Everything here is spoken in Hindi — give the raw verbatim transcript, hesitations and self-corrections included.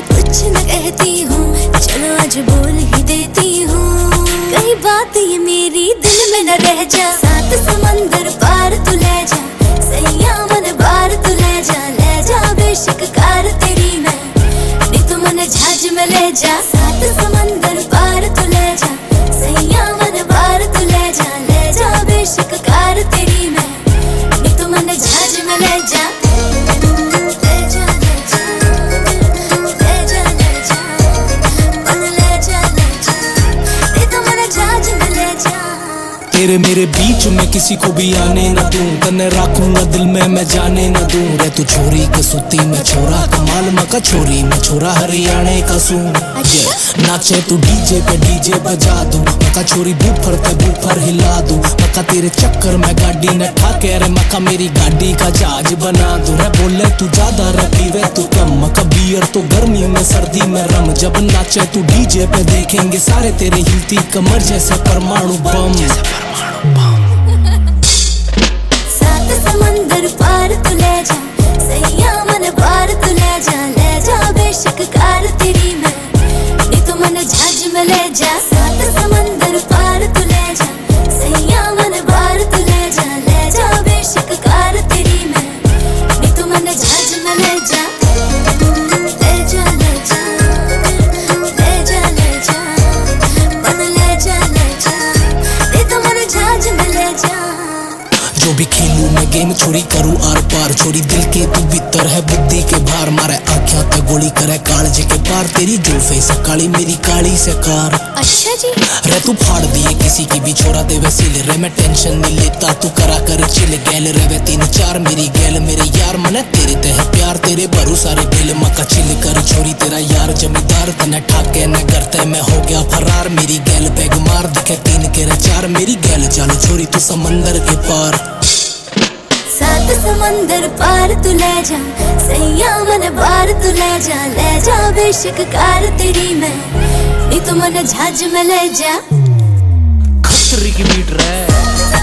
कुछ न कहती हूँ, चलो आज बोल ही देती हूँ। कई बात ये मेरी दिल में न रह जा, सात समंदर पार तू ले जा, सैया मन बार तू ले जा, ले जा बेशक कार तेरी मैं, नी तू मन झाज में ले जा। सात समंदर पार तू ले जा, सैया मन बार तू ले जा, ले जा बेशक कार तेरी मैं, नी तू मन झाज में ले जा। तेरे मेरे बीच में किसी को भी आने न दूं, तन्ने रखूंगा दिल में मैं जाने न दूं। रे तू छोरी के सुती में छोरा, कमाल मका छोरी में छोरा हरियाणे का सूं। नाचे तू डीजे पे डीजे बजा दूं, मका छोरी बूफर पे बूफर हिला दूं। मका तेरे चक्कर में गाड़ी न ठाके, रे मका मेरी गाड़ी का जहाज बना दूं। रे बोले तू ज्यादा रे पीवे तू कम, मका बियर तो गर्मी में सर्दी में रम। जब नाचे तू डीजे पे देखेंगे सारे तेरे हिलती कमर जैसे परमाणु बम। सात समंदर पार तू ले जा, सैया मन बार तू ले जा, ले जा बेशक कार तेरी मैं, नी तू मन झाज में ले जा। सात समंदर पार तू ले जा, सैया मन बार तू ले जा, ले जा बेशक कार तेरी मैं, नी तू मन झाज में ले जा। ले जा ले जा ले जा ले जा, मन ले जा ले जा, नी तू मन झाज में ले जा। जो भी खेलूं मैं गेम छोरी करूं आर पार, छोरी दिल के तू भीतर है बुद्धि के भार। मारे आँखों पे गोली करे कालजे के पार, तेरी जुल्फे से काली मेरी काली से कार। अच्छा जी रे तू फाड़ दिए किसी की भी छोरा दे वसीले, रे मैं टेंशन नहीं लेता तू करा कर चिल। गैल रे वे तीन चार मेरी गैल मेरे यार, मने तेरे ते है प्यार तेरे भरू सारे बिल। मका चिल कर छोरी तेरा यार जमींदार, तने ठाके न करते मैं हो गया फरार। मेरी गैल बैग मार दिखे तीन के रे चार, मेरी गैल चलो छोरी तू समंदर के पार। सात समंदर पार तू ले जा, सैया मन बार तू ले जा, ले जा बेशक कार तेरी मैं, नी तू मन झाज में ले जा। खतरे की बीट रहा है।